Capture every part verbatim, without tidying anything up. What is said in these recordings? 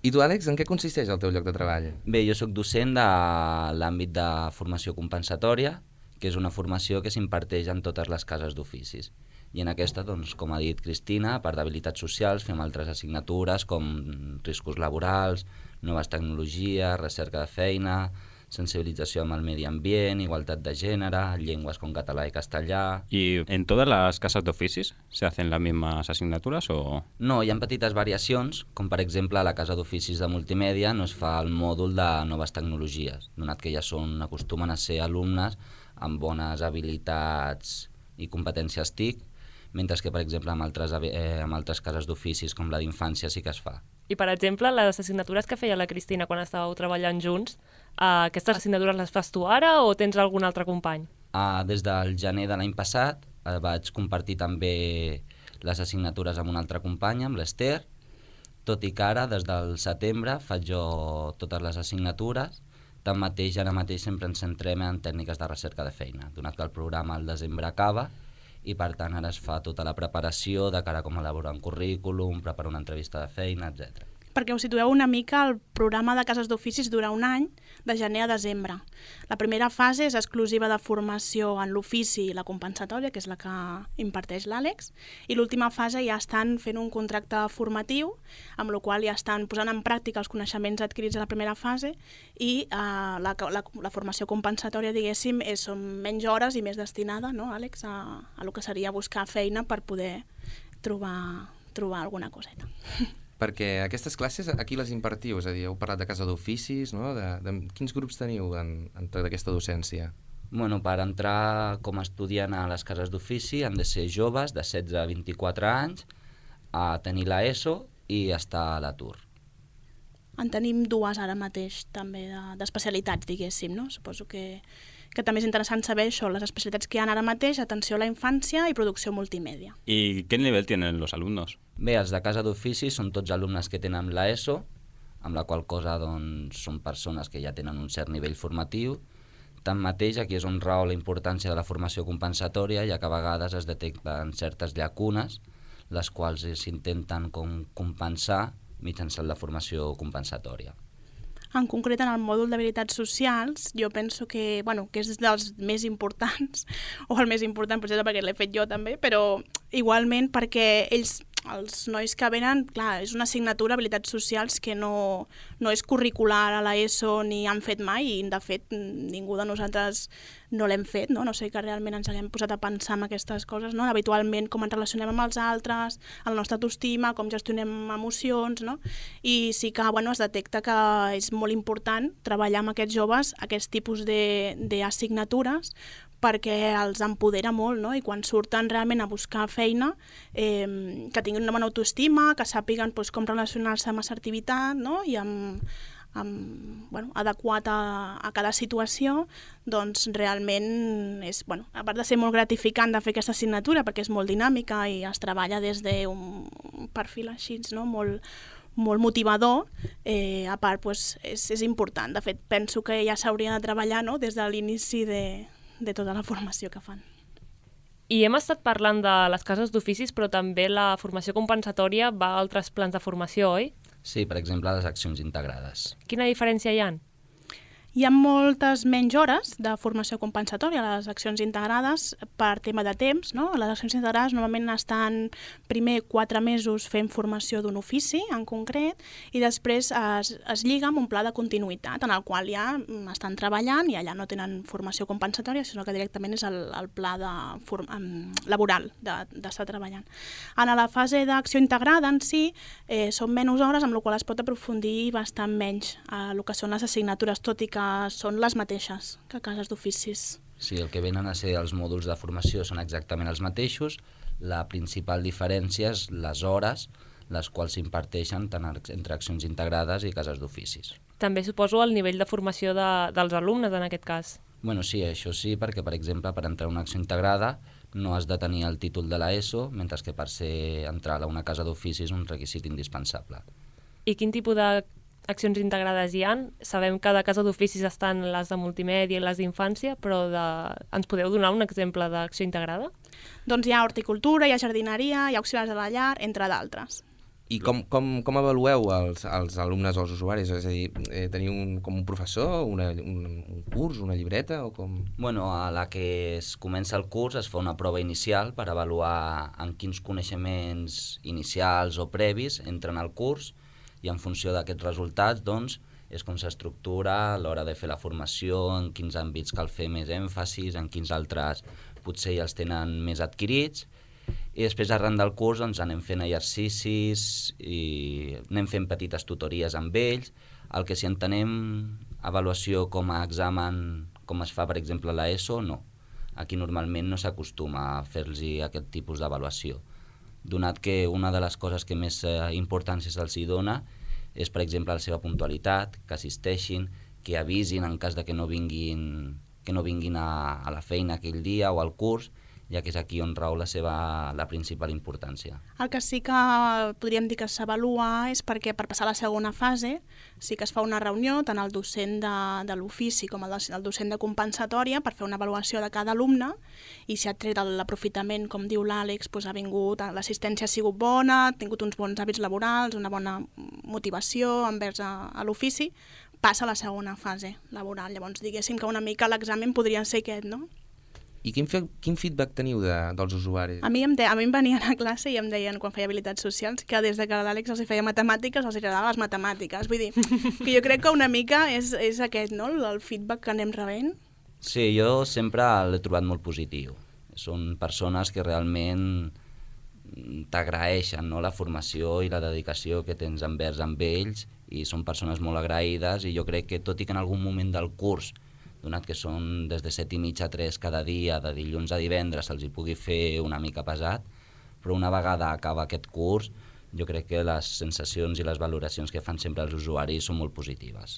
I tu, Àlex, en què consisteix el teu lloc de treball? Bé, jo sóc docent de l'àmbit de formació compensatòria, que és una formació que s'imparteix en totes les cases d'oficis. I en aquesta, doncs, com ha dit Cristina, a part d'habilitats socials, fem altres assignatures com riscos laborals, noves tecnologies, recerca de feina, sensibilització amb el medi ambient, igualtat de gènere, llengües com català i castellà... ¿Y en todas las casas de oficis se hacen las mismas asignaturas o...? No, hi ha petites variacions, com per exemple a la casa d'oficis de multimèdia no es fa el mòdul de noves tecnologies, donat que ja són, acostumen a ser alumnes amb bones habilitats i competències T I C, mentre que, per exemple, amb altres, eh, amb altres cases d'oficis com la d'infància sí que es fa. I, per exemple, les assignatures que feia la Cristina quan estàveu treballant junts, uh, aquestes assignatures les fas tu ara o tens algun altre company? Uh, des del gener de l'any passat uh, vaig compartir també les assignatures amb una altra companya, amb l'Ester, tot i que ara, des del setembre, faig jo totes les assignatures. Tanmateix, ara mateix sempre ens centrem en tècniques de recerca de feina, donat que el programa al desembre acaba, i per tant ara es fa tota la preparació de cara a com elaborar un currículum, preparar una entrevista de feina, etcètera. Perquè us situeu una mica, el programa de cases d'oficis dura un any, de gener a desembre. La primera fase és exclusiva de formació en l'ofici i la compensatòria, que és la que imparteix l'Àlex, i l'última fase ja estan fent un contracte formatiu, amb la qual ja estan posant en pràctica els coneixements adquirits a la primera fase, i eh, la, la, la formació compensatòria, diguéssim, és, són menys hores i més destinada, no, Àlex, a, a lo que seria buscar feina per poder trobar, trobar alguna coseta. Perquè aquestes classes aquí les impartiu, és a dir, heu parlat de casa d'oficis, no? De, de, quins grups teniu en, en tota aquesta docència? Bueno, per entrar com a estudiant a les cases d'ofici han de ser joves de setze a vint-i-quatre anys, a tenir la ESO i estar a l'atur. En tenim dues ara mateix, també, d'especialitats, diguéssim, no? Suposo que, que també és interessant saber això, les especialitats que hi ha ara mateix, atenció a la infància i producció multimèdia. ¿Y qué nivel tienen los alumnos? Bé, els de casa d'ofici són tots alumnes que tenen la ESO, amb la qual cosa doncs, són persones que ja tenen un cert nivell formatiu. Tanmateix, aquí és on rau la importància de la formació compensatòria, ja que a vegades es detecten certes llacunes, les quals s'intenten com compensar mitjançant la formació compensatòria. En concret, en el mòdul d'habilitats socials, jo penso que, bueno, que és dels més importants, o el més important, potser perquè l'he fet jo també, però igualment perquè ells, els nois que venen, clar, és una assignatura habilitats socials que no, no és curricular a la ESO ni han fet mai, i de fet ningú de nosaltres no l'hem fet, no? No sé que realment ens haguem posat a pensar en aquestes coses, no? Habitualment com ens relacionem amb els altres, el nostre autoestima, com gestionem emocions, no? I sí que, bueno, es detecta que és molt important treballar amb aquests joves aquests tipus d'assignatures, perquè els empodera molt, no? I quan surten realment a buscar feina, eh, que tinguin una bona autoestima, que sàpiguen doncs, com relacionar-se amb assertivitat, no? I amb, amb, bueno, adequat a, a cada situació, doncs realment és, bueno, a part de ser molt gratificant de fer aquesta assignatura, perquè és molt dinàmica i es treballa des d'un perfil així, no? molt, molt motivador, eh, a part doncs, és, és important. De fet, penso que ja s'hauria de treballar, no? Des de l'inici de de tota la formació que fan. I hem estat parlant de les cases d'oficis, però també la formació compensatòria va a altres plans de formació, oi? Sí, per exemple, les accions integrades. Quina diferència hi ha? Hi ha moltes menys hores de formació compensatòria a les accions integrades per tema de temps, no? Les accions integrades normalment estan primer quatre mesos fent formació d'un ofici en concret i després es, es lliga amb un pla de continuïtat en el qual ja estan treballant i allà no tenen formació compensatòria, sinó que directament és el, el pla de form, laboral d'estar de, treballant. En la fase d'acció integrada en si eh, són menys hores, amb la qual es pot aprofundir bastant menys a el que són les assignatures, tot i que són les mateixes que cases d'oficis. Sí, el que venen a ser els mòduls de formació són exactament els mateixos. La principal diferència és les hores, les quals s'imparteixen tant entre accions integrades i cases d'oficis. També suposo el nivell de formació de, dels alumnes en aquest cas. Bueno, sí, això sí, perquè, per exemple, per entrar a una acció integrada no has de tenir el títol de la ESO, mentre que per ser entrar a una casa d'oficis és un requisit indispensable. I quin tipus de accions integrades hi ha? Sabem que de casa d'oficis estan les de multimèdia i les d'infància, però de... ens podeu donar un exemple d'acció integrada? Doncs hi ha horticultura, hi ha jardineria, hi ha auxiliars de la llar, entre d'altres. I com, com, com avalueu els, els alumnes o els usuaris? És a dir, eh, teniu un, com un professor, una, un, un curs, una llibreta o com...? Bueno, a la que es comença el curs es fa una prova inicial per avaluar en quins coneixements inicials o previs entren al curs i en funció d'aquests resultats, doncs, és com s'estructura a l'hora de fer la formació, en quins àmbits cal fer més èmfasis, en quins altres potser ja els tenen més adquirits, i després arran del curs doncs, anem fent exercicis i anem fent petites tutories amb ells. El que si entenem avaluació com a examen, com es fa per exemple a l'ESO, no. Aquí normalment no s'acostuma a fer-los aquest tipus d'avaluació, donat que una de les coses que més eh, importància se'ls hi dona és, per exemple, la seva puntualitat, que assisteixin, que avisin en cas de que no vinguin, que no vinguin a, a la feina aquell dia o al curs, ja que és aquí on rau la seva la principal importància. El que sí que podríem dir que s'avalua és perquè per passar a la segona fase sí que es fa una reunió, tant el docent de, de l'ofici com el, el docent de compensatòria, per fer una avaluació de cada alumne, i si ha tret l'aprofitament, com diu l'Àlex, doncs ha vingut, l'assistència ha sigut bona, ha tingut uns bons hàbits laborals, una bona motivació envers a, a l'ofici, passa a la segona fase laboral. Llavors, diguéssim que una mica l'examen podria ser aquest, no? I quin, quin feedback teniu de, dels usuaris? A mi, em de, a mi em venien a classe i em deien, quan feia habilitats socials, que des de que l'Àlex els feia matemàtiques, els agradaven les matemàtiques. Vull dir, que jo crec que una mica és, és aquest, no?, el feedback que anem rebent. Sí, jo sempre l'he trobat molt positiu. Són persones que realment t'agraeixen, no?, la formació i la dedicació que tens envers amb ells, i són persones molt agraïdes, i jo crec que tot i que en algun moment del curs, donat que són des de set i mitja a tres cada dia, de dilluns a divendres, se'ls hi pugui fer una mica pesat, però una vegada acaba aquest curs, jo crec que les sensacions i les valoracions que fan sempre els usuaris són molt positives.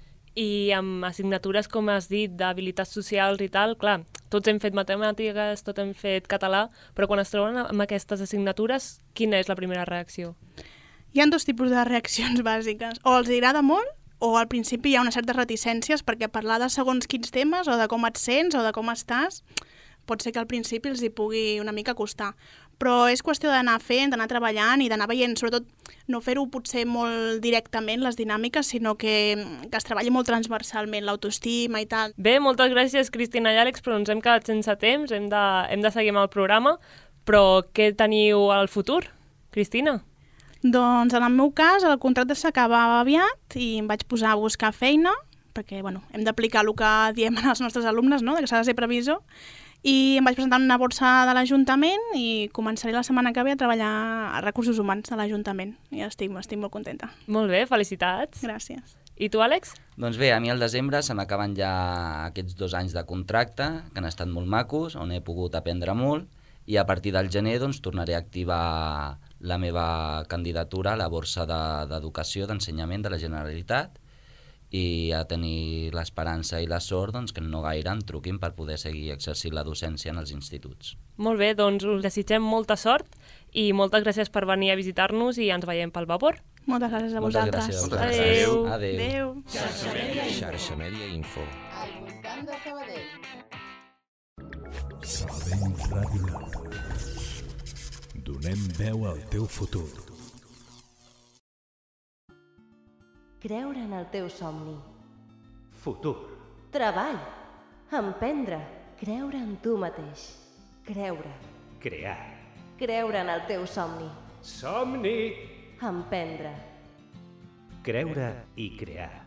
I amb assignatures, com has dit, d'habilitats socials i tal, clar, tots hem fet matemàtiques, tots hem fet català, però quan es troben amb aquestes assignatures, quina és la primera reacció? Hi ha dos tipus de reaccions bàsiques. O els agrada molt, o al principi hi ha unes certes reticències, perquè parlar de segons quins temes, o de com et sents, o de com estàs, pot ser que al principi els hi pugui una mica costar. Però és qüestió d'anar fent, d'anar treballant i d'anar veient, sobretot no fer-ho potser molt directament, les dinàmiques, sinó que, que es treballi molt transversalment, l'autoestima i tal. Bé, moltes gràcies, Cristina i Àlex, però ens hem quedat sense temps, hem de, hem de seguir amb el programa, però què teniu al futur, Cristina? Doncs en el meu cas el contracte s'acaba aviat i em vaig posar a buscar feina, perquè bueno, hem d'aplicar el que diem als nostres alumnes, no?, que s'ha de ser previsor, i em vaig presentar en una borsa de l'Ajuntament i començaré la setmana que ve a treballar a recursos humans de l'Ajuntament. I estic, estic molt contenta. Molt bé, felicitats. Gràcies. I tu, Àlex? Doncs bé, a mi al desembre se m'acaben ja aquests dos anys de contracte, que han estat molt macos, on he pogut aprendre molt, i a partir del gener doncs, tornaré a activar la meva candidatura a la borsa d'educació, de, d'ensenyament de la Generalitat, i a tenir l'esperança i la sort doncs, que no gaire em truquin per poder seguir exercint la docència en els instituts. Molt bé, doncs us desitgem molta sort i moltes gràcies per venir a visitar-nos i ens veiem pel vapor. Moltes gràcies a Moltes vosaltres. gràcies. Moltes gràcies. Adéu. Adéu. Adéu. Xarxa Mèdia Info. Xarxa Mèdia Info. Al voltant de Sabadell. Sabadell Ràdio Lab. Donem veu al teu futur. Creure en el teu somni. Futur. Treball. Emprendre. Creure en tu mateix. Creure. Crear. Creure en el teu somni. Somni. Emprendre. Creure y crear.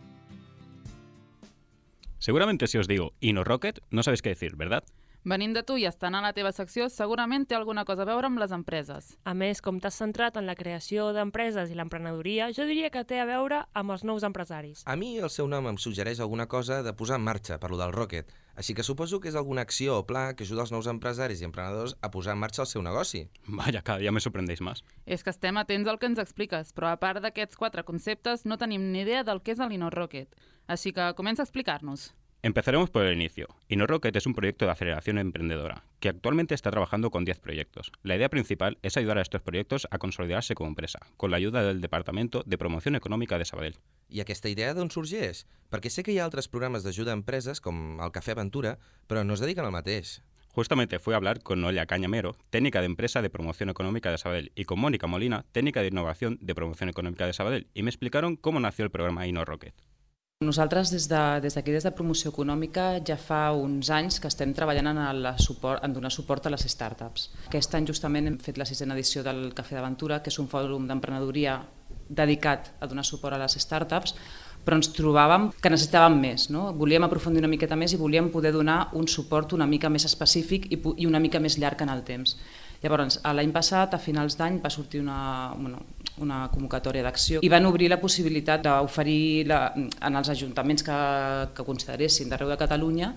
Seguramente si os digo InnoRocket, no sabéis qué decir, ¿verdad? Venint de tu i estant a la teva secció, segurament té alguna cosa a veure amb les empreses. A més, com t'has centrat en la creació d'empreses i l'emprenedoria, jo diria que té a veure amb els nous empresaris. A mi el seu nom em suggereix alguna cosa de posar en marxa, per lo del Rocket, així que suposo que és alguna acció o pla que ajuda els nous empresaris i emprenedors a posar en marxa el seu negoci. Vaya, cada día me sorprendéis más. És que estem atents al que ens expliques, però a part d'aquests quatre conceptes no tenim ni idea del que és l'InnoRocket. Així que comença a explicar-nos. Empezaremos por el inicio. InnoRocket es un proyecto de aceleración emprendedora que actualmente está trabajando con diez proyectos. La idea principal es ayudar a estos proyectos a consolidarse como empresa, con la ayuda del Departamento de Promoción Econòmica de Sabadell. I aquesta idea d'on sorgeix? Perquè sé que hi ha altres programes d'ajuda a empreses, com el Cafè Aventura, però no es dediquen al mateix. Justamente fui a hablar con Noelia Cañamero, técnica de empresa de promoción económica de Sabadell, y con Mónica Molina, técnica de innovación de promoción económica de Sabadell, y me explicaron cómo nació el programa InnoRocket. Nosaltres des de, des d'aquí, des de Promoció Econòmica, ja fa uns anys que estem treballant en, el suport, en donar suport a les startups. Aquest any justament hem fet la sisena edició del Cafè d'Aventura, que és un fòrum d'emprenedoria dedicat a donar suport a les startups, però ens trobàvem que necessitàvem més, no? Volíem aprofundir una miqueta més i volíem poder donar un suport una mica més específic i, i una mica més llarg en el temps. Llavors, l'any passat, a finals d'any, va sortir una, bueno, una convocatòria d'acció i van obrir la possibilitat d'oferir la, en els ajuntaments que, que consideressin d'arreu de Catalunya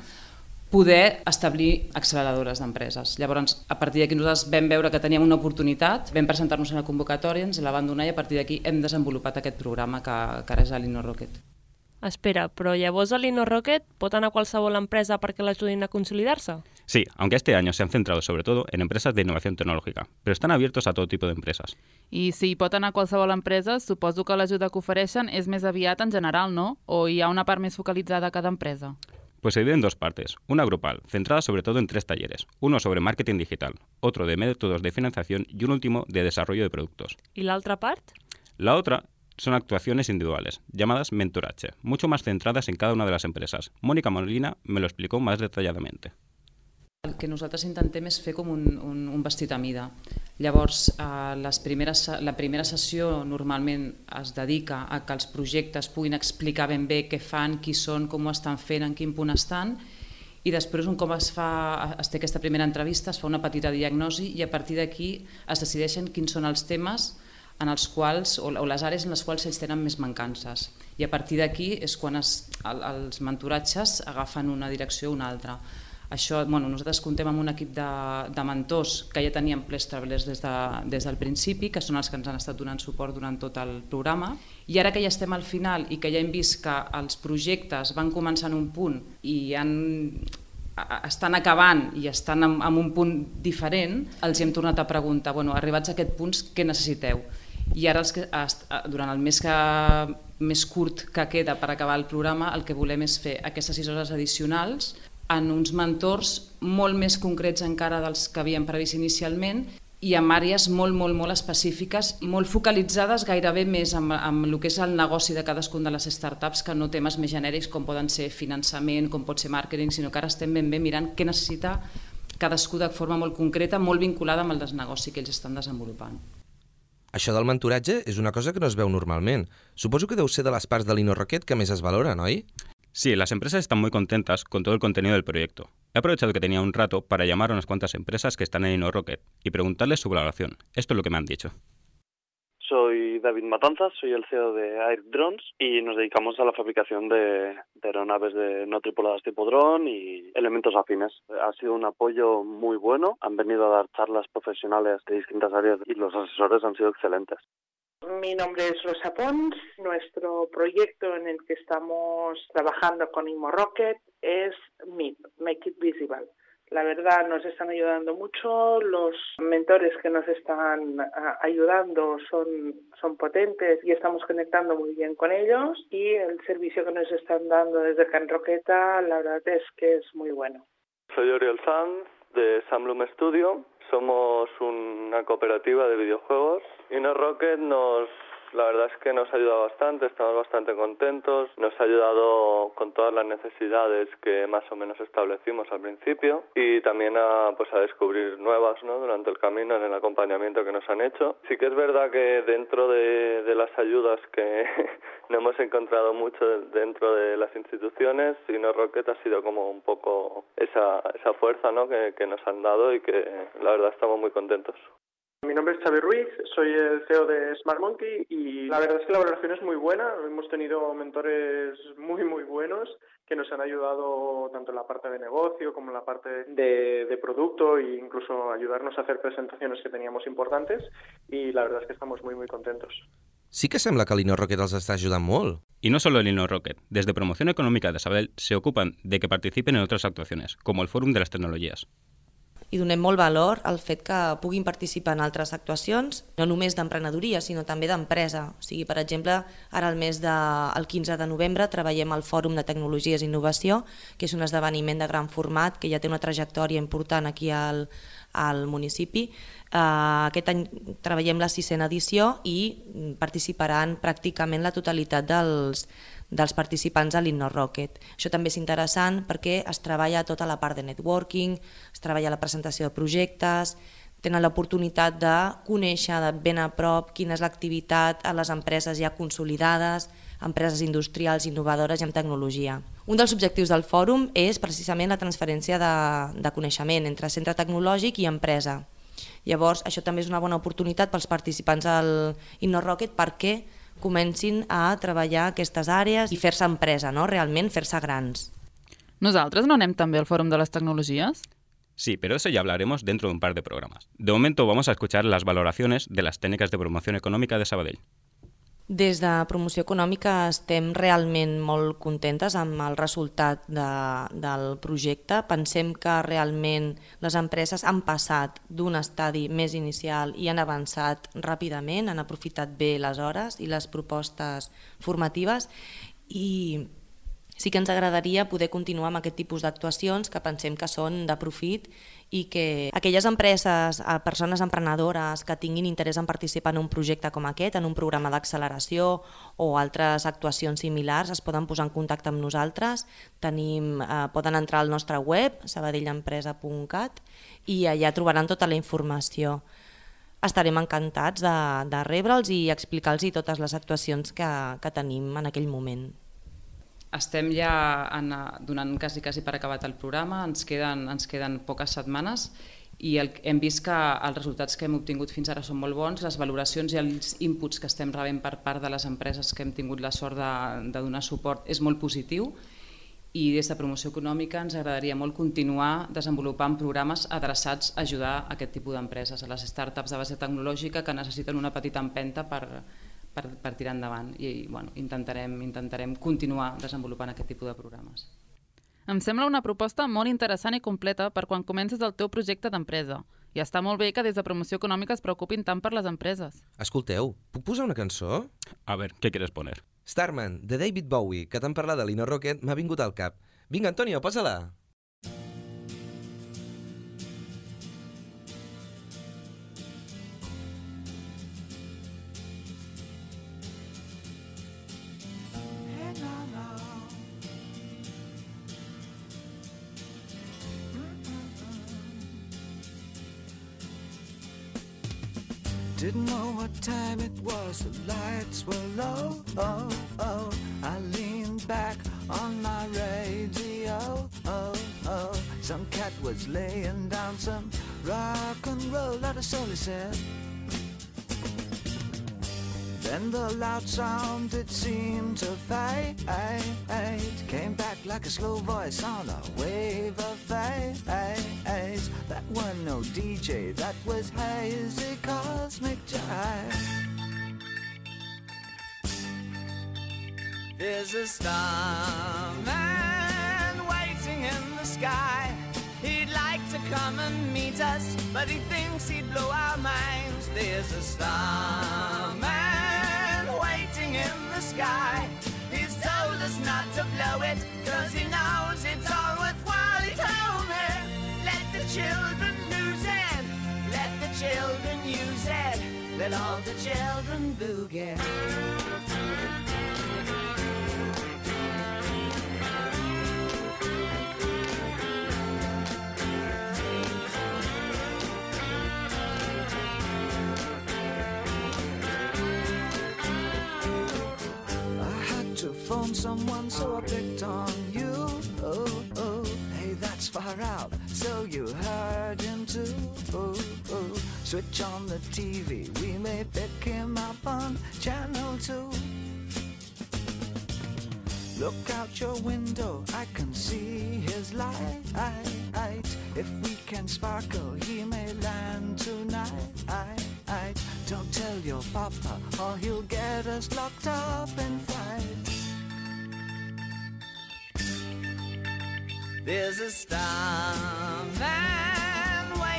poder establir acceleradores d'empreses. Llavors, a partir d'aquí nosaltres vam veure que teníem una oportunitat, vam presentar-nos a la convocatòria, ens la van donar i a partir d'aquí hem desenvolupat aquest programa que, que ara és l'InnoRocket. Espera, però llavors a l'InnoRocket pot anar qualsevol empresa perquè l'ajudin a consolidar-se? Sí, aunque este año se han centrado sobre todo en empresas de innovación tecnológica, pero están abiertos a todo tipo de empresas. I si pot anar qualsevol empresa, suposo que l'ajuda que ofereixen és més aviat en general, no? O hi ha una part més focalitzada a cada empresa? Pues se divide en dos partes, una grupal, centrada sobre todo en tres talleres, uno sobre marketing digital, otro de métodos de financiación y un último de desarrollo de productos. ¿Y la otra parte? La otra son actuaciones individuales, llamadas mentoraje, mucho más centradas en cada una de las empresas. Mónica Molina me lo explicó más detalladamente. El que nosaltres intentem és fer com un, un, un vestit a mida. Llavors, eh, les primeres, la primera sessió normalment es dedica a que els projectes puguin explicar ben bé què fan, qui són, com ho estan fent, en quin punt estan, i després un cop es, fa, es té aquesta primera entrevista, es fa una petita diagnosi i a partir d'aquí es decideixen quins són els temes en els quals, o, o les àrees en les quals ells tenen més mancances. I a partir d'aquí és quan es, el, els mentoratges agafen una direcció o una altra. Això, bueno, nosaltres comptem amb un equip de, de mentors que ja teníem Pledge Travelers des, de, des del principi, que són els que ens han estat donant suport durant tot el programa, i ara que ja estem al final i que ja hem vist que els projectes van començar en un punt i han, estan acabant i estan en, en un punt diferent, els hem tornat a preguntar, bueno, arribats a aquest punt, què necessiteu? I ara, els que, durant el mes que, més curt que queda per acabar el programa, el que volem és fer aquestes sis hores addicionals en uns mentors molt més concrets encara dels que havíem previst inicialment i amb àrees molt, molt, molt específiques i molt focalitzades gairebé més amb, amb el que és el negoci de cadascun de les startups que no temes més genèrics com poden ser finançament, com pot ser màrqueting, sinó que ara estem ben bé mirant què necessita cadascú de forma molt concreta, molt vinculada amb el negoci que ells estan desenvolupant. Això del mentoratge és una cosa que no es veu normalment. Suposo que deu ser de les parts de l'InnoRocket que més es valora, oi? Sí, las empresas están muy contentas con todo el contenido del proyecto. He aprovechado que tenía un rato para llamar a unas cuantas empresas que están en InnoRocket y preguntarles su valoración. Esto es lo que me han dicho. Soy David Matanzas, soy el C E O de Air Drones y nos dedicamos a la fabricación de, de aeronaves de no tripuladas tipo dron y elementos afines. Ha sido un apoyo muy bueno, han venido a dar charlas profesionales de distintas áreas y los asesores han sido excelentes. Mi nombre es Rosa Pons. Nuestro proyecto en el que estamos trabajando con InnoRocket es M I P, Make It Visible. La verdad nos están ayudando mucho, los mentores que nos están ayudando son, son potentes y estamos conectando muy bien con ellos y el servicio que nos están dando desde Can Roqueta la verdad es que es muy bueno. Soy Oriol Sanz de Samblum Studio, somos una cooperativa de videojuegos. InnoRocket nos... La verdad es que nos ha ayudado bastante, estamos bastante contentos, nos ha ayudado con todas las necesidades que más o menos establecimos al principio y también a, pues a descubrir nuevas, ¿no? Durante el camino en el acompañamiento que nos han hecho. Sí que es verdad que dentro de, de las ayudas que no hemos encontrado mucho dentro de las instituciones, InnoRocket ha sido como un poco esa, esa fuerza, ¿no? que, que nos han dado y que la verdad estamos muy contentos. Mi nombre es Xavi Ruiz, soy el C E O de Smart Monkey y la verdad es que la valoración es muy buena. Hemos tenido mentores muy muy buenos que nos han ayudado tanto en la parte de negocio como en la parte de, de producto e incluso ayudarnos a hacer presentaciones que teníamos importantes y la verdad es que estamos muy muy contentos. Sí que sembla que l'InnoRocket els està ajudant molt. Y no solo el InnoRocket, desde Promoción Económica de Sabadell se ocupan de que participen en otras actuaciones, como el Fórum de las Tecnologías. i donem molt valor al fet que puguin participar en altres actuacions, no només d'emprenedoria, sinó també d'empresa. O sigui, per exemple, ara el mes de, el quinze de novembre treballem al Fòrum de Tecnologies i Innovació, que és un esdeveniment de gran format que ja té una trajectòria important aquí al, al municipi. Uh, aquest any treballem la sisena edició i participaran pràcticament la totalitat dels, dels participants a l'InnoRocket. Això també és interessant perquè es treballa tota la part de networking, es treballa la presentació de projectes, tenen l'oportunitat de conèixer de ben a prop quina és l'activitat a les empreses ja consolidades, empreses industrials innovadores i amb tecnologia. Un dels objectius del fòrum és precisament la transferència de, de coneixement entre centre tecnològic i empresa. Llavors, això també és una bona oportunitat pels participants al InnoRocket perquè comencin a treballar aquestes àrees i fer-se empresa, no? Realment fer-se grans. ¿Nosaltres no anem també al Fòrum de les Tecnologías? Sí, pero eso ya hablaremos dentro de un par de programas. De momento vamos a escuchar las valoraciones de las técnicas de promoción económica de Sabadell. Des de promoció econòmica estem realment molt contentes amb el resultat de, del projecte. Pensem que realment les empreses han passat d'un estadi més inicial i han avançat ràpidament, han aprofitat bé les hores i les propostes formatives i sí que ens agradaria poder continuar amb aquest tipus d'actuacions que pensem que són de profit i que aquelles empreses, persones emprenedores que tinguin interès en participar en un projecte com aquest, en un programa d'acceleració o altres actuacions similars, es poden posar en contacte amb nosaltres. Tenim, eh, poden entrar al nostre web, sabadellempresa punt cat, i allà trobaran tota la informació. Estarem encantats de, de rebre'ls i explicar-los totes les actuacions que, que tenim en aquell moment. Estem ja en, donant quasi, quasi per acabat el programa, ens queden, ens queden poques setmanes i el, hem vist que els resultats que hem obtingut fins ara són molt bons, les valoracions i els inputs que estem rebent per part de les empreses que hem tingut la sort de, de donar suport és molt positiu i des de promoció econòmica ens agradaria molt continuar desenvolupant programes adreçats a ajudar a aquest tipus d'empreses, a les startups de base tecnològica que necessiten una petita empenta per Per, per tirar endavant i bueno, intentarem, intentarem continuar desenvolupant aquest tipus de programes. Em sembla una proposta molt interessant i completa per quan comences el teu projecte d'empresa. I està molt bé que des de promoció econòmica es preocupin tant per les empreses. Escolteu, puc posar una cançó? A ver, ¿qué quieres poner? Starman, de David Bowie, que tant parlar de l'InnoRocket m'ha vingut al cap. Vinga, Antonio, posa-la! Didn't know what time it was, the lights were low, oh, oh. I leaned back on my radio, oh, oh. Some cat was laying down some rock and roll, that is all he said. Then the loud sound, it seemed to fade, came back like a slow voice on a wave of fade. That wasn't no D J, that was hazy cosmic jive. There's a starman waiting in the sky. He'd like to come and meet us, but he thinks he'd blow our minds. There's a starman waiting in the sky. He's told us not to blow it, cause he knows it's all worthwhile. He told me, let the children lose it, let the children use it, let all the children boogie. To phone someone, so I picked on you. Oh, oh, hey, that's far out. So you heard him too. Oh, oh, switch on the T V. We may pick him up on channel two. Look out your window, I can see his light. If we can sparkle, he may land tonight. Don't tell your papa, or he'll get us locked up in fight. There's a starman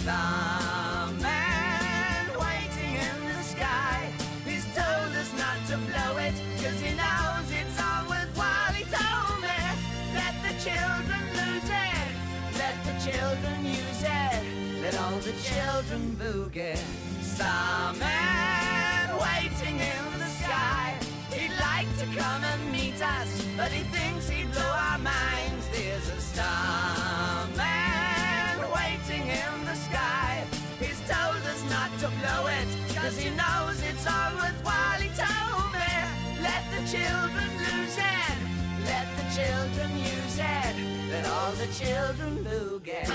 starman waiting in the sky. He's told us not to blow it, cause he knows it's all worthwhile. He told me, let the children lose it, let the children use it, let all the children boogie. Starman waiting in the sky. He'd like to come and meet us, but he thinks he'd blow our minds. There's a starman waiting in the sky. He's told us not to blow it, cause he knows it's all worthwhile. He told me, let the children lose it, let the children use it, let all the children boogie.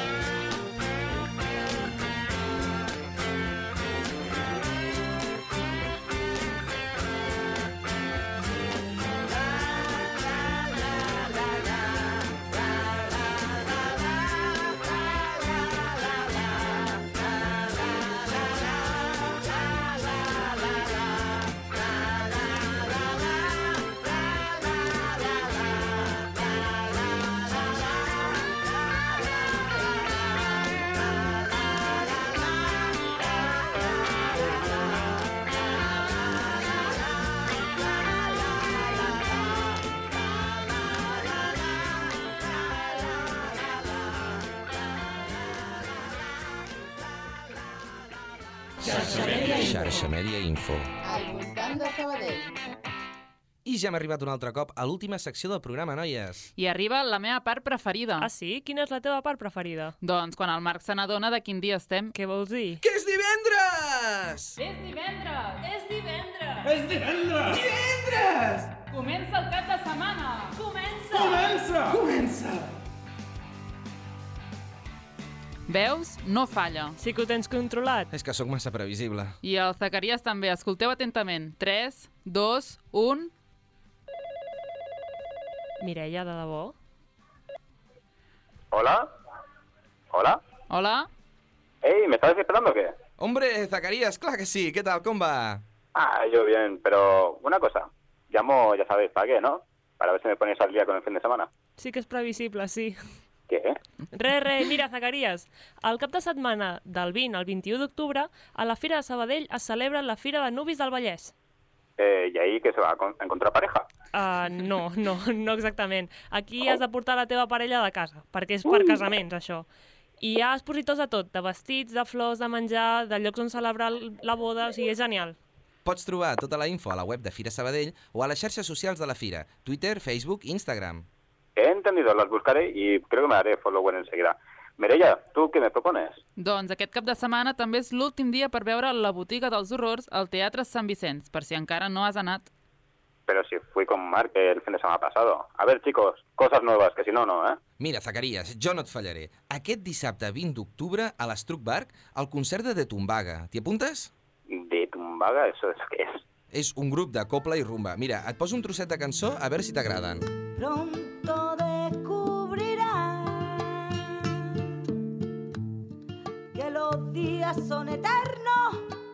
Xarxa Mèdia Info. Al voltant de Sabadell. I ja hem arribat un altre cop a l'última secció del programa, noies. I arriba la meva part preferida. Ah, sí? Quina és la teva part preferida? Doncs quan el Marc se n'adona de quin dia estem. Què vols dir? Que és divendres! És divendres! És divendres! És divendres! Divendres! Comença el cap de setmana! Comença! Comença! Comença! Veus? No falla. Sí que ho tens controlat. És que sóc massa previsible. I el Zacarías també. Escolteu atentament. tres, dos, un... Mireia, de debò? Hola? Hola? Hola? Ey, ¿me estabas esperando o qué? Hombre, Zacarías, claro que sí. ¿Qué tal? ¿Cómo va? Ah, yo bien, pero una cosa. Llamo, ya sabéis, ¿para qué, no? Para ver si me ponéis al día con el fin de semana. Sí que és previsible, sí. Què? Re, re, mira, Zacarías, el cap de setmana del vint al vint-i-u d'octubre, a la Fira de Sabadell es celebra la Fira de Nuvis del Vallès. Eh, ¿Y ahí que se va a con- a encontrar pareja? Uh, no, no, no exactament. Aquí has de portar la teva parella de casa, perquè és per casaments, això. I hi ha expositors de tot, de vestits, de flors, de menjar, de llocs on celebrar la boda, o sigui, és genial. Pots trobar tota la info a la web de Fira Sabadell o a les xarxes socials de la Fira, Twitter, Facebook i Instagram. He entendido, las buscaré y creo que me daré follower enseguida. Mireia, ¿tú qué me propones? Doncs aquest cap de setmana també és l'últim dia per veure La botiga dels horrors al Teatre Sant Vicenç, per si encara no has anat. Pero si fui con Marc el fin de semana pasado. A ver, chicos, cosas nuevas, que si no, no, ¿eh? Mira, Zacarías, jo no et fallaré. Aquest dissabte vint d'octubre a l'Struc Bar, el concert de De Tumbaga. T'hi apuntes? De Tumbaga, ¿eso es qué es? És un grup de copla i rumba. Mira, et poso un trosset de cançó a veure si t'agraden. Pronto descubrirás que los días son eternos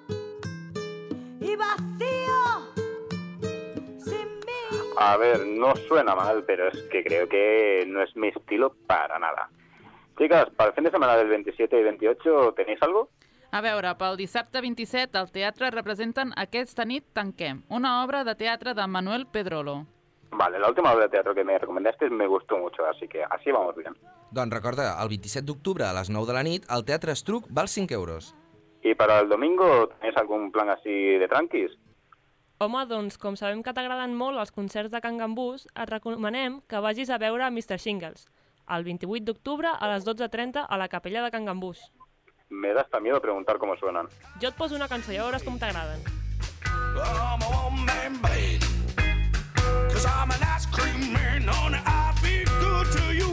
y vacíos sin mí. A ver, no suena mal, pero es que creo que no es mi estilo para nada. Chicas, para el fin de semana del veintisiete y veintiocho, ¿tenéis algo? A veure, pel dissabte vint-i-set al teatre representen Aquesta nit tanquem, una obra de teatre de Manuel Pedrolo. Vale, la última obra de teatro que me recomendaste me gustó mucho, así que así vamos bien. Doncs recorda, el vint-i-set d'octubre a les nou de la nit, el Teatre Estruc val cinc euros. ¿Y para el domingo tenéis algún plan así de tranquis? Home, doncs, com sabem que t'agraden molt els concerts de Can Gambús, et recomanem que vagis a veure mister Shingles, el vint-i-vuit d'octubre a les dotze trenta a la capella de Can Gambús. Me da hasta miedo preguntar cómo suenan. Jo et poso una cançó i ja veuràs com t'agraden. I'm a one-man band, 'cause I'm an ice cream man, honey, I'll be good to you.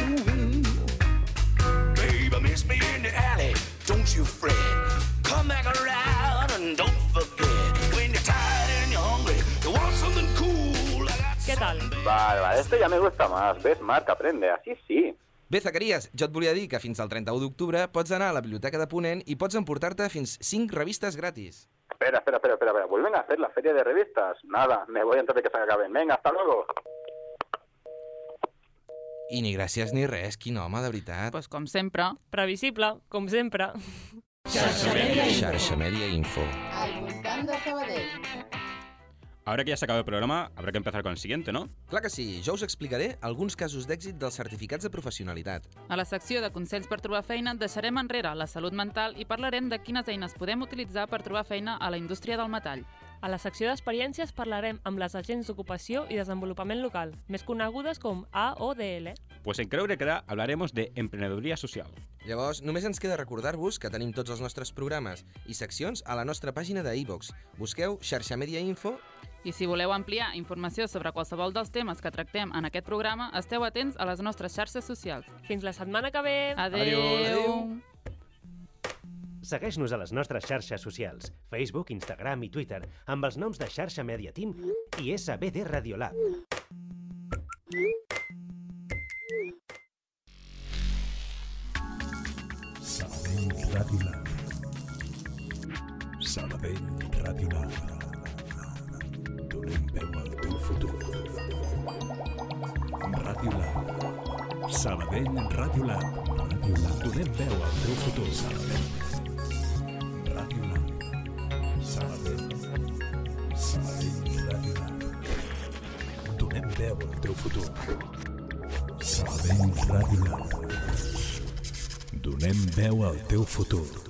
Baby, miss me in the alley, don't you fret. Come back around and don't forget. When you're tired and you're hungry, you want something cool. I got Què tal? Vale, vale, este ya me gusta más. ¿Ves, Marc? Aprende, así sí. Bé, Zacarías, jo et volia dir que fins al trenta-u d'octubre pots anar a la Biblioteca de Ponent i pots emportar-te fins cinc revistes gratis. Espera, espera, espera, espera, espera. ¿Vuelven a hacer la feria de revistas? Nada, me voy antes de que se acaben. Venga, hasta luego. I ni gràcies ni res, quin home, de veritat. Pues com sempre. Previsible, com sempre. Xarxa Mèdia Info. Xarxa Mèdia Info. Al volcán de Sabadell. Ahora que ya se acabó el programa, habrá que empezar con el siguiente, ¿no? Clar que sí, jo us explicaré alguns casos d'èxit dels certificats de professionalitat. A la secció de consells per trobar feina deixarem enrere la salut mental i parlarem de quines eines podem utilitzar per trobar feina a la indústria del metall. A la secció d'experiències parlarem amb les agents d'ocupació i desenvolupament local, més conegudes com A O D L. Pues en Creure Crear hablaremos de emprenedoria social. Llavors, només ens queda recordar-vos que tenim tots els nostres programes i seccions a la nostra pàgina de iVox. Busqueu Xarxa Mèdia Info. I si voleu ampliar informació sobre qualsevol dels temes que tractem en aquest programa, esteu atents a les nostres xarxes socials. Fins la setmana que ve! Adéu! Adéu. Segueix-nos a les nostres xarxes socials, Facebook, Instagram i Twitter, amb els noms de Xarxa Media Team i S B D Radiolab. Sabadell Radiolab. Sabadell Radiolab. Donem veu al teu futur. Radiolab. Sabadell Radiolab. Radiolab. Donem veu al teu futur. Sabadell. Radiolab. Sabadell. Sabadell Radiolab. Donem veu al teu futur. Sabadell Radiolab. Donem veu al teu futur.